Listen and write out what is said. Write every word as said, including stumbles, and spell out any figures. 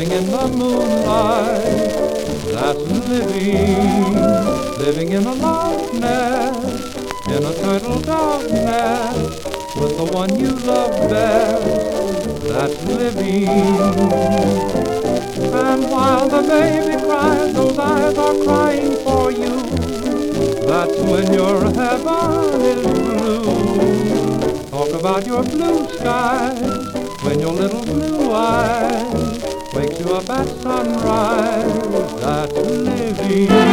living in the moonlight. That's living, living in a love nest, in a turtle dove nest, with the one you love best. That's living. And while the baby cries, those eyes are crying for you. That's when your heaven is blue. Talk about your blue skies, when your little blue eyes wakes you up at sunrise. That's living.